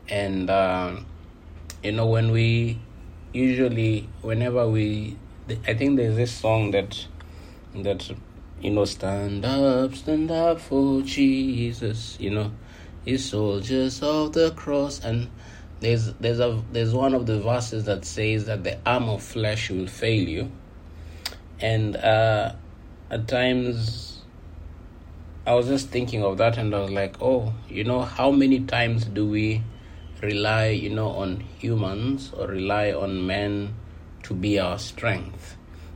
And when we whenever I think there's this song that stand up for Jesus, his soldiers of the cross. And there's one of the verses that says that the arm of flesh will fail you. And at times I was just thinking of that, and I was like, how many times do we rely on humans or rely on men to be our strength?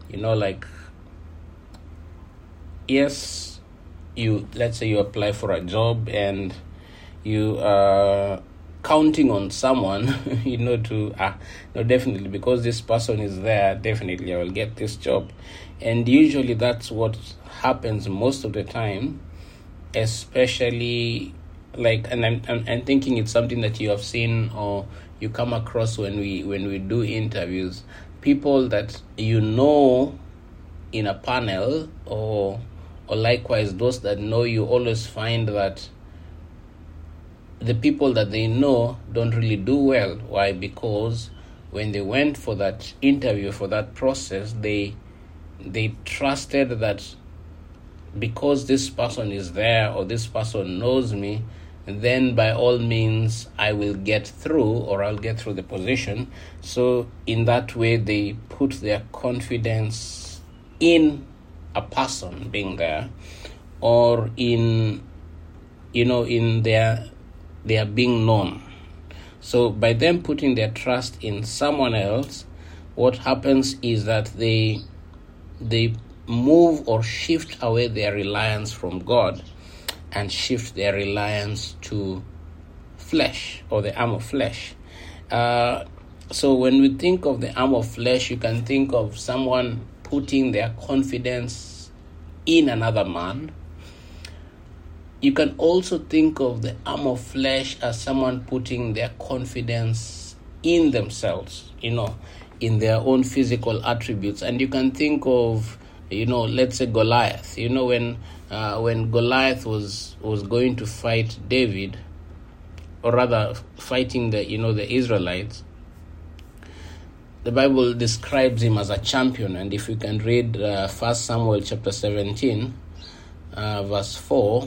Yes, let's say you apply for a job and you are counting on someone, to definitely, because this person is there, definitely I will get this job. And usually that's what happens most of the time, especially and I'm thinking it's something that you have seen or you come across when we do interviews. People that in a panel or likewise those that know you, always find that the people that they know don't really do well. Why? Because when they went for that interview, for that process, they trusted that because this person is there or this person knows me, then by all means I will get through, or I'll get through the position. So in that way, they put their confidence in a person being there, or in their being known. So by them putting their trust in someone else, what happens is that they move or shift away their reliance from God and shift their reliance to flesh, or the arm of flesh. So when we think of the arm of flesh, you can think of someone putting their confidence in another man. You can also think of the arm of flesh as someone putting their confidence in themselves, in their own physical attributes. And you can think of, let's say Goliath. When Goliath was going to fight David, or rather fighting the Israelites, the Bible describes him as a champion. And if you can read 1 Samuel chapter 17, verse 4,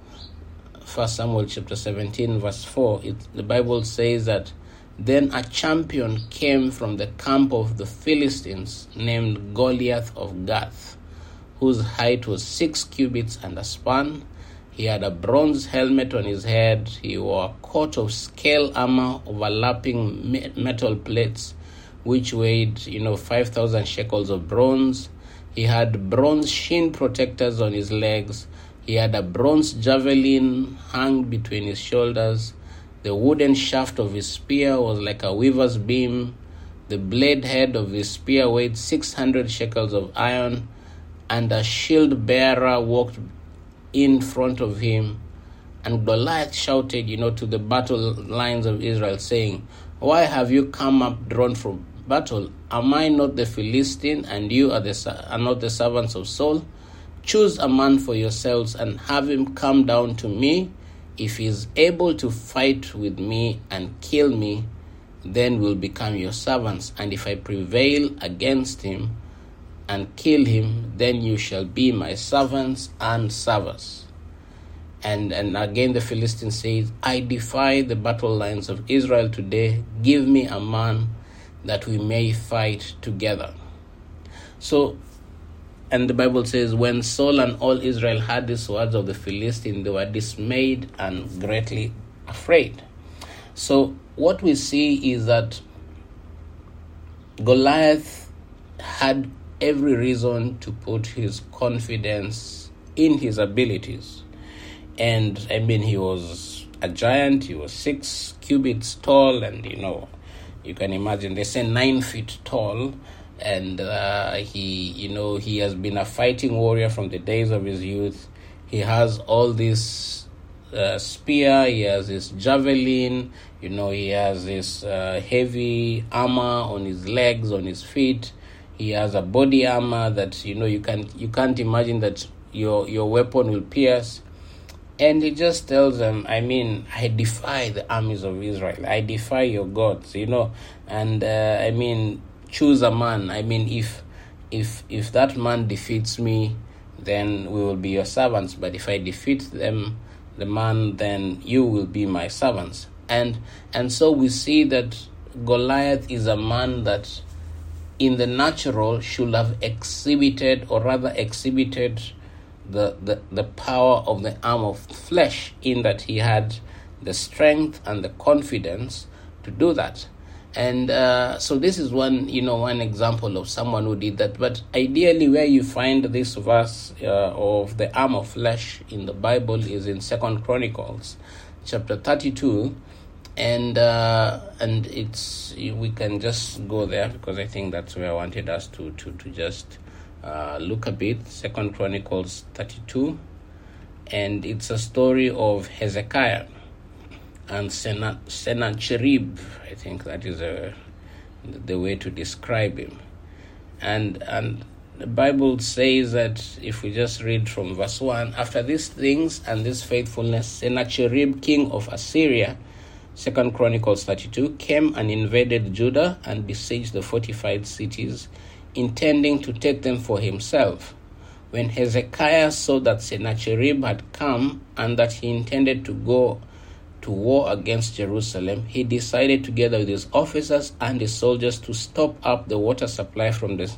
1 Samuel chapter 17, verse 4, the Bible says that then a champion came from the camp of the Philistines named Goliath of Gath, whose height was 6 cubits and a span. He had a bronze helmet on his head. He wore a coat of scale armor overlapping metal plates, which weighed 5,000 shekels of bronze. He had bronze shin protectors on his legs. He had a bronze javelin hung between his shoulders. The wooden shaft of his spear was like a weaver's beam. The blade head of his spear weighed 600 shekels of iron, and a shield bearer walked in front of him. And Goliath shouted, to the battle lines of Israel, saying, "Why have you come up drawn for battle? Am I not the Philistine, and you are not the servants of Saul? Choose a man for yourselves and have him come down to me. If he is able to fight with me and kill me, then we'll become your servants. And if I prevail against him and kill him, then you shall be my servants and servers." And again the Philistine says, "I defy the battle lines of Israel today. Give me a man that we may fight together." So, and the Bible says, when Saul and all Israel heard these words of the Philistine, they were dismayed and greatly afraid. So what we see is that Goliath had every reason to put his confidence in his abilities. And he was a giant. He was 6 cubits tall, and you can imagine, they say 9 feet tall. And he has been a fighting warrior from the days of his youth. He has all this spear, he has this javelin, he has this heavy armor on his legs, on his feet. He has a body armor that you can't imagine that your weapon will pierce. And he just tells them, I mean, I defy the armies of Israel. I defy your gods, and I mean, choose a man. I mean, if that man defeats me, then we will be your servants. But if I defeat the man, then you will be my servants. And so we see that Goliath is a man that in the natural should have exhibited the power of the arm of flesh, in that he had the strength and the confidence to do that. And so this is one example of someone who did that. But ideally, where you find this verse of the arm of flesh in the Bible is in 2 Chronicles chapter 32. And it's, we can just go there, because I think that's where I wanted us to just look a bit. 2 Chronicles 32, and it's a story of Hezekiah and Sennacherib. I think that is the way to describe him. And the Bible says that, if we just read from verse 1, after these things and this faithfulness, Sennacherib, king of Assyria, 2 Chronicles 32, came and invaded Judah and besieged the fortified cities, intending to take them for himself. When Hezekiah saw that Sennacherib had come and that he intended to go to war against Jerusalem, he decided, together with his officers and his soldiers, to stop up the water supply from the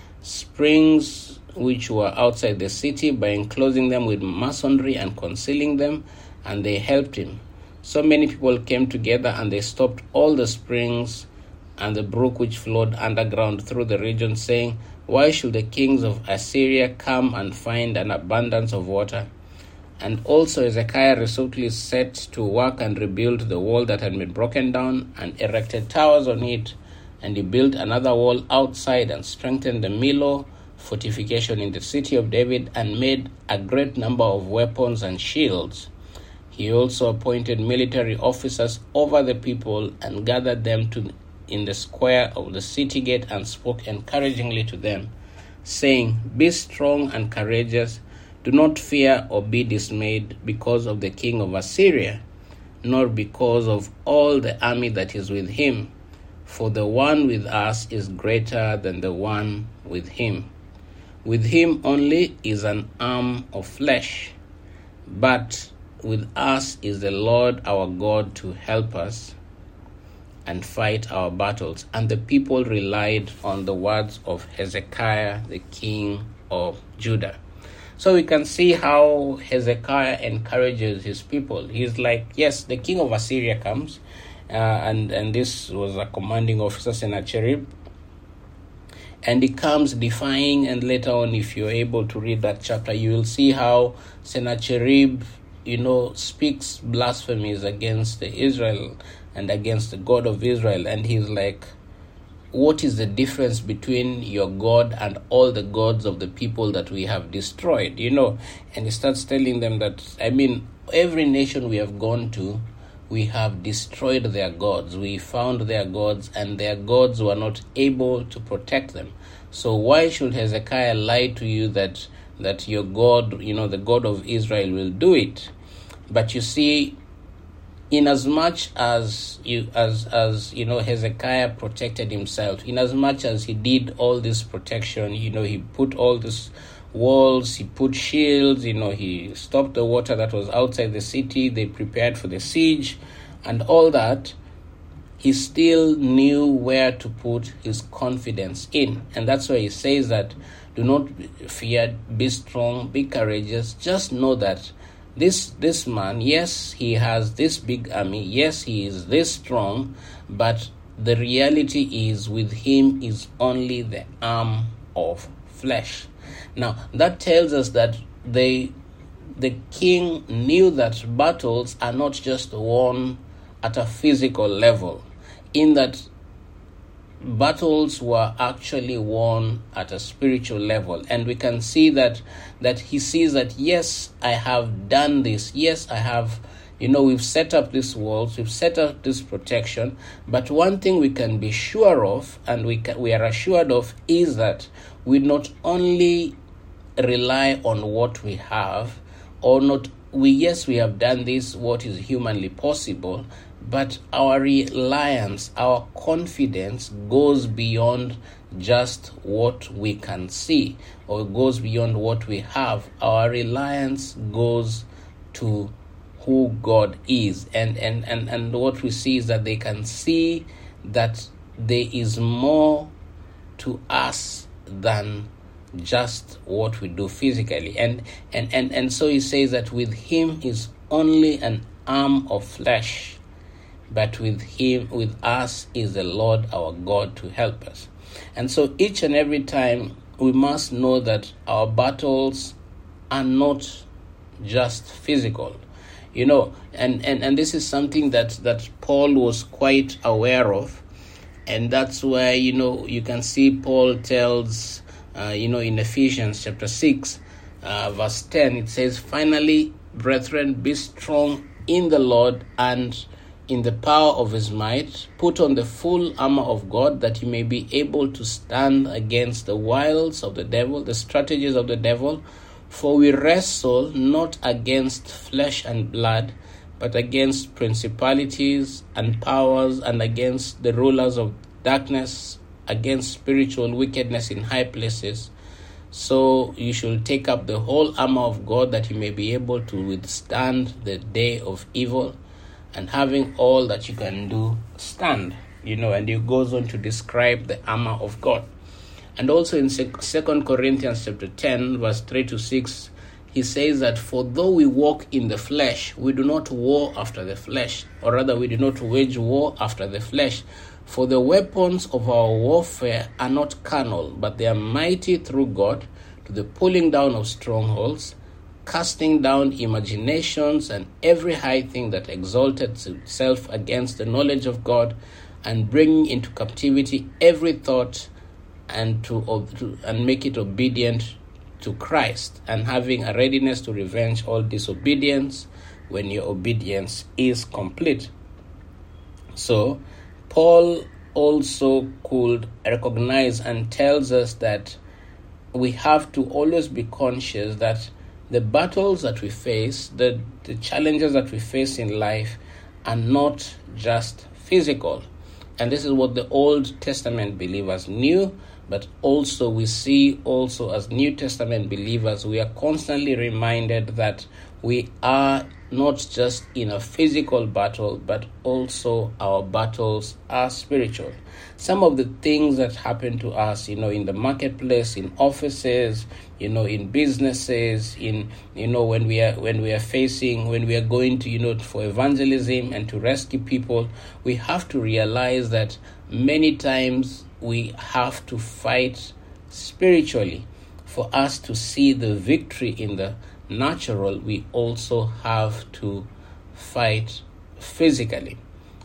springs which were outside the city by enclosing them with masonry and concealing them, and they helped him. So many people came together, and they stopped all the springs and the brook which flowed underground through the region, saying, "Why should the kings of Assyria come and find an abundance of water?" And also Hezekiah resolutely set to work and rebuilt the wall that had been broken down, and erected towers on it. And he built another wall outside, and strengthened the Millo fortification in the city of David, and made a great number of weapons and shields. He also appointed military officers over the people, and gathered them in the square of the city gate, and spoke encouragingly to them, saying, "Be strong and courageous. Do not fear or be dismayed because of the king of Assyria, nor because of all the army that is with him. For the one with us is greater than the one with him. With him only is an arm of flesh, but with us is the Lord our God to help us and fight our battles." And the people relied on the words of Hezekiah, the king of Judah. So we can see how Hezekiah encourages his people. He's like, yes, the king of Assyria comes, and this was a commanding officer, Sennacherib, and he comes defying. And later on, if you're able to read that chapter, you will see how Sennacherib, speaks blasphemies against Israel and against the God of Israel. And he's like, what is the difference between your God and all the gods of the people that we have destroyed? And he starts telling them that, every nation we have gone to, we have destroyed their gods. We found their gods, and their gods were not able to protect them. So why should Hezekiah lie to you that your God, the God of Israel, will do it? But you see, in as much as Hezekiah protected himself, in as much as he did all this protection, he put all these walls, he put shields, he stopped the water that was outside the city, they prepared for the siege and all that, he still knew where to put his confidence in. And that's why he says that, do not fear, be strong, be courageous. Just know that this man, yes, he has this big army, yes, he is this strong, but the reality is, with him is only the arm of flesh. Now, that tells us that the king knew that battles are not just won at a physical level, in that battles were actually won at a spiritual level. And we can see that he sees that, yes, I have done this, yes, I have, we've set up these walls, we've set up this protection, but one thing we can be sure of, and we are assured of, is that we not only rely on what we have, or not we have done this, what is humanly possible, but our reliance, our confidence goes beyond just what we can see, or goes beyond what we have. Our reliance goes to who God is, and what we see is that they can see that there is more to us than just what we do physically, and so he says that with him is only an arm of flesh, but with us is the Lord our God to help us. And so each and every time we must know that our battles are not just physical, and this is something that Paul was quite aware of, and that's why you can see Paul tells in Ephesians chapter 6 verse 10, it says, "Finally, brethren, be strong in the Lord and in the power of his might. Put on the full armor of God, that you may be able to stand against the wiles of the devil," the strategies of the devil. "For we wrestle not against flesh and blood, but against principalities and powers, and against the rulers of darkness, against spiritual wickedness in high places. So you should take up the whole armor of God, that you may be able to withstand the day of evil, and having all that you can do, stand." And he goes on to describe the armor of God. And also in 2 Corinthians chapter 10, verse 3-6, he says that, "For though we walk in the flesh, we do not war after the flesh, or rather we do not wage war after the flesh. For the weapons of our warfare are not carnal, but they are mighty through God to the pulling down of strongholds, casting down imaginations and every high thing that exalted itself against the knowledge of God, and bringing into captivity every thought, and make it obedient to Christ, and having a readiness to revenge all disobedience when your obedience is complete." So Paul also could recognize and tells us that we have to always be conscious that the battles that we face, the challenges that we face in life, are not just physical. And this is what the Old Testament believers knew, but also we see also as New Testament believers, we are constantly reminded that we are not just in a physical battle, but also our battles are spiritual. Some of the things that happen to us, in the marketplace, in offices, in businesses, when we are going to, for evangelism and to rescue people, we have to realize that many times we have to fight spiritually. For us to see the victory in the natural, we also have to fight physically.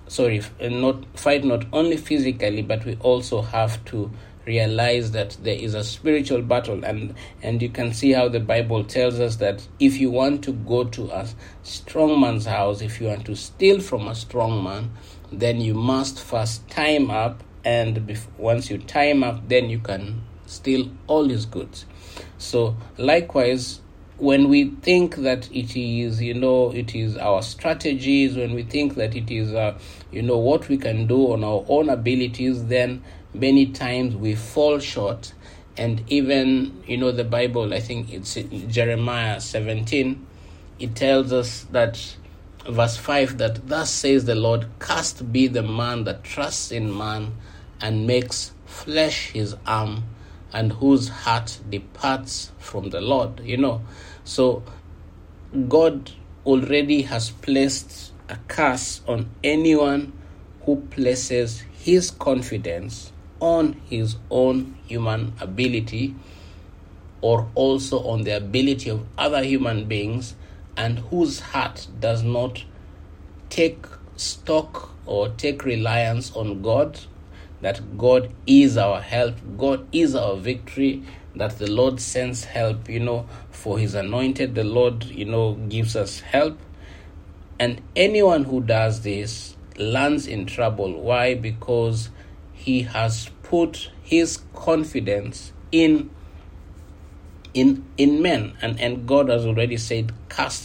Not only physically, but we also have to realize that there is a spiritual battle, and you can see how the Bible tells us that if you want to go to a strong man's house, if you want to steal from a strong man, then you must first tie him up, and once you tie him up, then you can steal all his goods. So likewise, when we think that it is our strategies, when we think that it is what we can do on our own abilities, then many times we fall short. And even the Bible, I think it's Jeremiah 17, it tells us that verse 5, that "Thus says the Lord, cursed be the man that trusts in man and makes flesh his arm, and whose heart departs from the Lord." So God already has placed a curse on anyone who places his confidence on his own human ability, or also on the ability of other human beings, and whose heart does not take stock or take reliance on God, that God is our help, God is our victory, that the Lord sends help, for his anointed. The Lord, gives us help. And anyone who does this lands in trouble. Why? Because he has put his confidence in men. And God has already said, cursed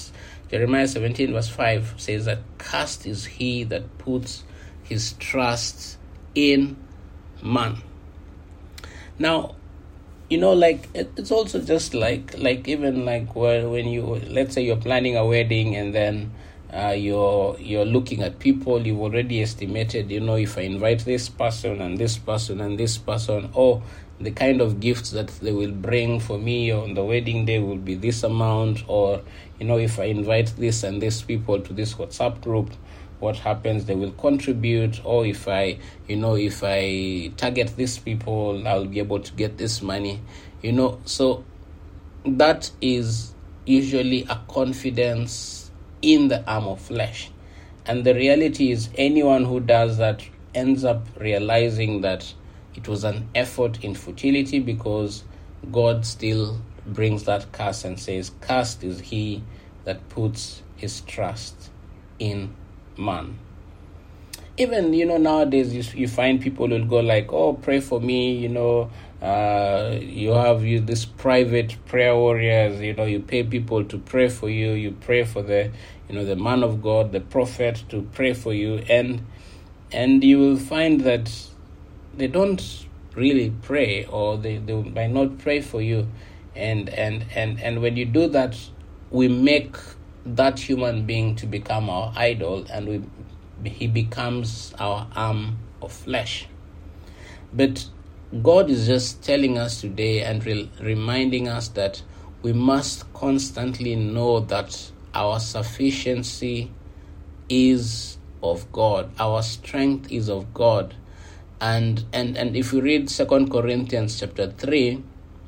Jeremiah 17 verse 5 says that cursed is he that puts his trust in man. Now, like it's also just like even like when you, let's say you're planning a wedding, and then you're looking at people. You've already estimated, if I invite this person and this person and this person, or the kind of gifts that they will bring for me on the wedding day will be this amount, or if I invite this and this people to this WhatsApp group, what happens, they will contribute, or if I target these people, I'll be able to get this money, so that is usually a confidence in the arm of flesh. And the reality is, anyone who does that ends up realizing that it was an effort in futility, because God still brings that curse and says, cursed is he that puts his trust in man. Even nowadays you find people will go like, oh, pray for me, you have this private prayer warriors, you pay people to pray for you, you pray for the the man of God, the prophet, to pray for you, and you will find that they don't really pray, or they might not pray for you, and when you do that, we make that human being to become our idol, and he becomes our arm of flesh. But God is just telling us today and reminding us that we must constantly know that our sufficiency is of God, our strength is of God. And if you read 2 Corinthians chapter 3,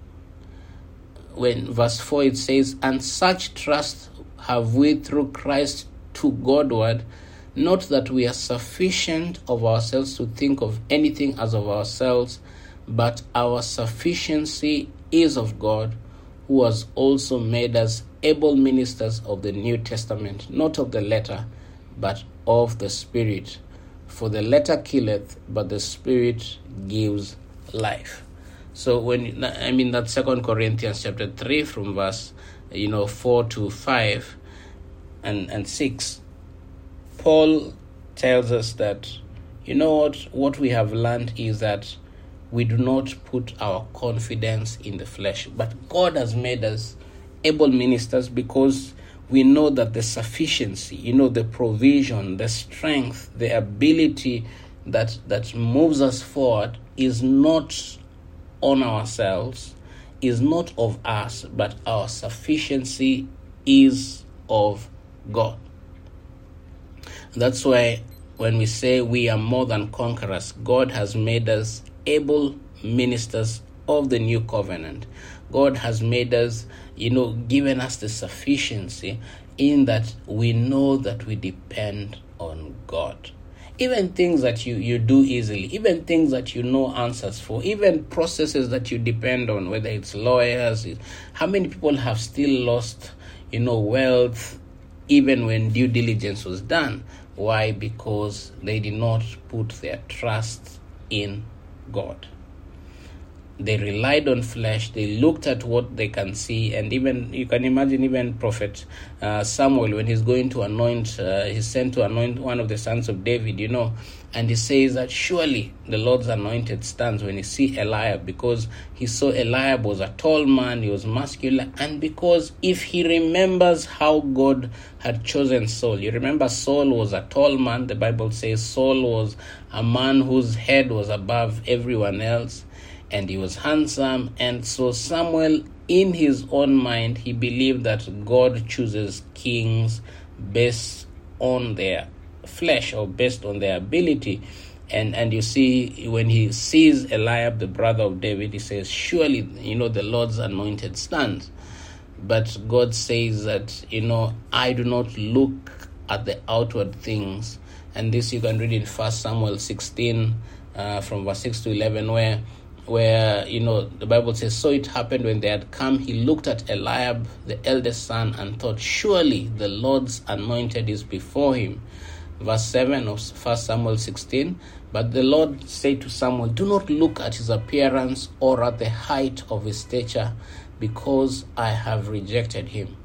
when verse 4, it says, and such trust have we through Christ to Godward, not that we are sufficient of ourselves to think of anything as of ourselves, but our sufficiency is of God, who has also made us able ministers of the New Testament, not of the letter, but of the Spirit. For the letter killeth, but the Spirit gives life. So that's 2 Corinthians chapter 3 from verse 4 to 5 and 6. Paul tells us that what we have learned is that we do not put our confidence in the flesh, but God has made us able ministers, because we know that the sufficiency, the provision, the strength, the ability that moves us forward is not on ourselves, is not of us, but our sufficiency is of God. That's why when we say we are more than conquerors, God has made us able ministers of the new covenant. God has made us, given us the sufficiency in that we know that we depend on God. Even things that you do easily, even things that answers for, even processes that you depend on, whether it's lawyers. How many people have still lost, wealth, even when due diligence was done? Why? Because they did not put their trust in God. They relied on flesh. They looked at what they can see. And even, you can imagine, even Prophet Samuel, when he's going to anoint, he's sent to anoint one of the sons of David, and he says that surely the Lord's anointed stands when he see Eliab, because he saw Eliab was a tall man, he was muscular, and because if he remembers how God had chosen Saul. You remember Saul was a tall man. The Bible says Saul was a man whose head was above everyone else, and he was handsome. And so Samuel, in his own mind, he believed that God chooses kings based on their flesh or based on their ability. And you see, when he sees Eliab, the brother of David, he says, surely, the Lord's anointed stands. But God says that, I do not look at the outward things. And this you can read in 1 Samuel 16 from verse 6 to 11, where the Bible says, so it happened when they had come, he looked at Eliab, the eldest son, and thought, surely the Lord's anointed is before him. Verse 7 of 1 Samuel 16, but the Lord said to Samuel, do not look at his appearance or at the height of his stature, because I have rejected him.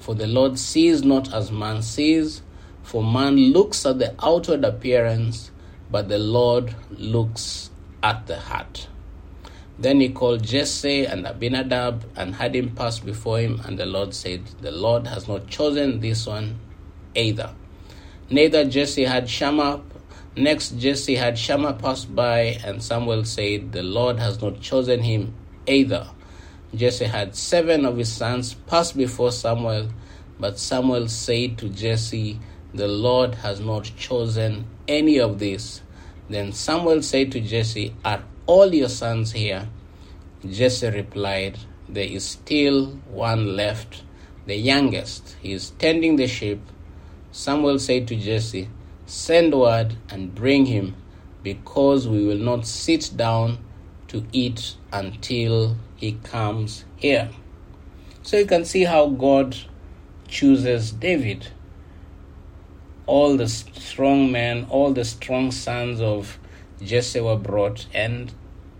For the Lord sees not as man sees, for man looks at the outward appearance, but the Lord looks at the heart. Then he called Jesse and Abinadab and had him pass before him, and the Lord said, the Lord has not chosen this one either. Neither Jesse had Shammah. Next Jesse had Shammah pass by, and Samuel said, the Lord has not chosen him either. Jesse had 7 of his sons pass before Samuel, but Samuel said to Jesse, the Lord has not chosen any of these. Then Samuel said to Jesse, are all your sons here? Jesse replied, there is still one left, the youngest. He is tending the sheep. Samuel said to Jesse, send word and bring him, because we will not sit down to eat until he comes here. So you can see how God chooses David. All the strong men, all the strong sons of Jesse were brought, and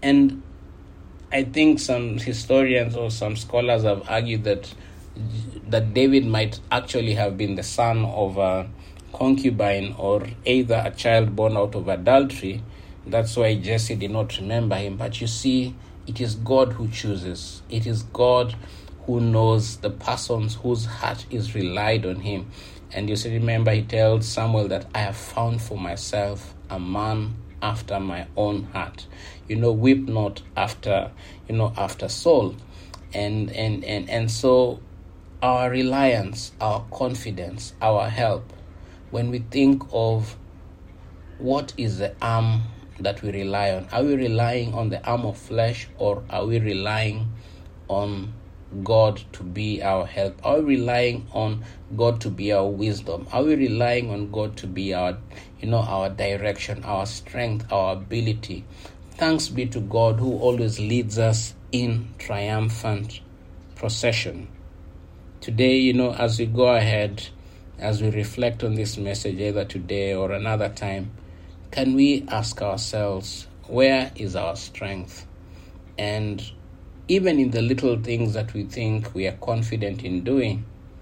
I think some historians or some scholars have argued that David might actually have been the son of a concubine or either a child born out of adultery. That's why Jesse did not remember him. But you see, it is God who chooses. It is God who knows the persons whose heart is relied on him. And you see, remember, he tells Samuel that I have found for myself a man after my own heart. Weep not after Saul. And so our reliance, our confidence, our help, when we think of what is the arm that we rely on, are we relying on the arm of flesh, or are we relying on God to be our help? Are we relying on God to be our wisdom? Are we relying on God to be our direction, our strength, our ability? Thanks be to God who always leads us in triumphant procession. Today, as we go ahead, as we reflect on this message, either today or another time, can we ask ourselves, where is our strength? And even in the little things that we think we are confident in doing,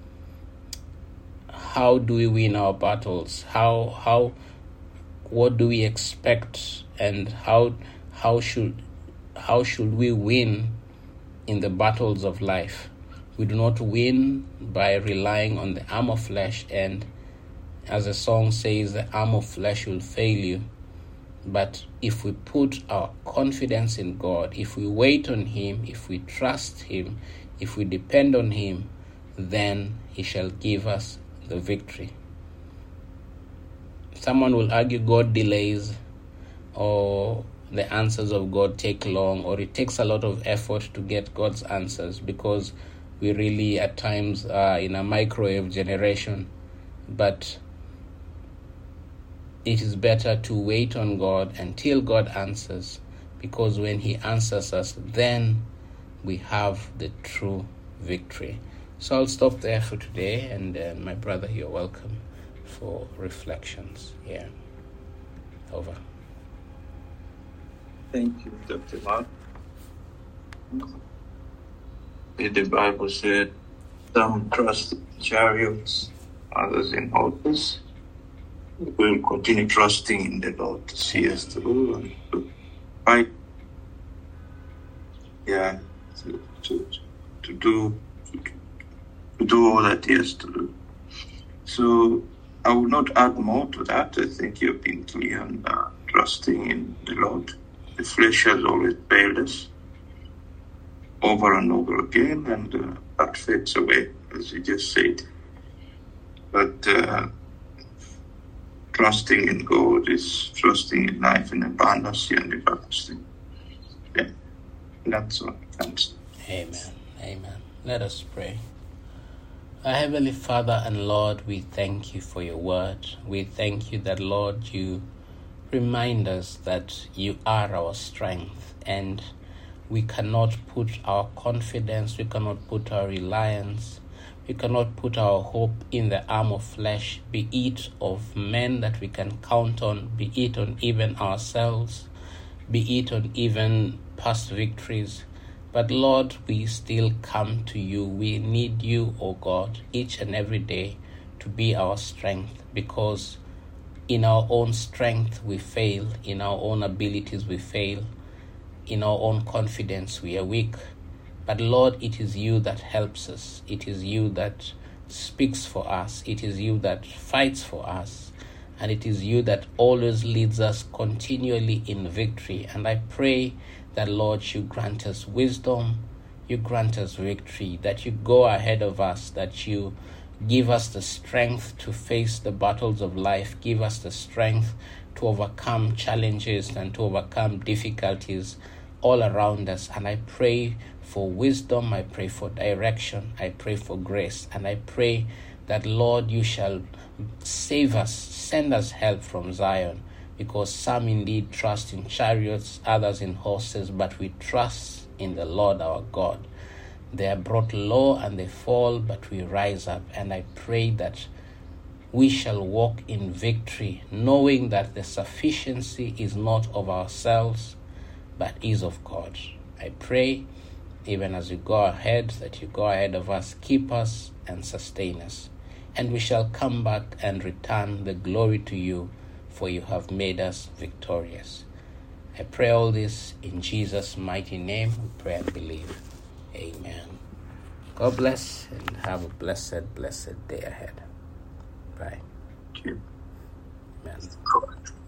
how do we win our battles? What do we expect, and how should we win in the battles of life? We do not win by relying on the arm of flesh, and as the song says, the arm of flesh will fail you. But if we put our confidence in God, if we wait on him, if we trust him, if we depend on him, then he shall give us the victory. Someone will argue God delays, or the answers of God take long, or it takes a lot of effort to get God's answers, because we really at times are in a microwave generation. But it is better to wait on God until God answers, because when he answers us, then we have the true victory. So I'll stop there for today, and my brother, you're welcome for reflections. Yeah. Over. Thank you, Dr. Mark. The Bible said, some trust in chariots, others in horses. We'll continue trusting in the Lord to see us through and to fight. Yeah, to do all that he has to do. So I will not add more to that. I think you've been clear on trusting in the Lord. The flesh has always failed us over and over again, and that fades away, as you just said. But trusting in God is trusting in life in abundance and everlasting. Yeah, that's all. Thanks. Amen. Amen. Let us pray. Our Heavenly Father and Lord, we thank you for your word. We thank you that, Lord, you remind us that you are our strength, and we cannot put our confidence, we cannot put our reliance, we cannot put our hope in the arm of flesh, be it of men that we can count on, be it on even ourselves, be it on even past victories. But Lord, we still come to you. We need you, O God, each and every day to be our strength, because in our own strength we fail, in our own abilities we fail, in our own confidence we are weak. But Lord, it is you that helps us. It is you that speaks for us. It is you that fights for us. And it is you that always leads us continually in victory. And I pray that, Lord, you grant us wisdom, you grant us victory, that you go ahead of us, that you give us the strength to face the battles of life, give us the strength to overcome challenges and to overcome difficulties all around us. And I pray for wisdom, I pray for direction, I pray for grace, and I pray that, Lord, you shall save us, send us help from Zion, because some indeed trust in chariots, others in horses, but we trust in the Lord our God. They are brought low and they fall, but we rise up. And I pray that we shall walk in victory, knowing that the sufficiency is not of ourselves, but is of God. I pray, even as you go ahead, that you go ahead of us, keep us and sustain us. And we shall come back and return the glory to you, for you have made us victorious. I pray all this in Jesus' mighty name. We pray and believe. Amen. God bless and have a blessed day ahead. Bye. Thank you. Amen.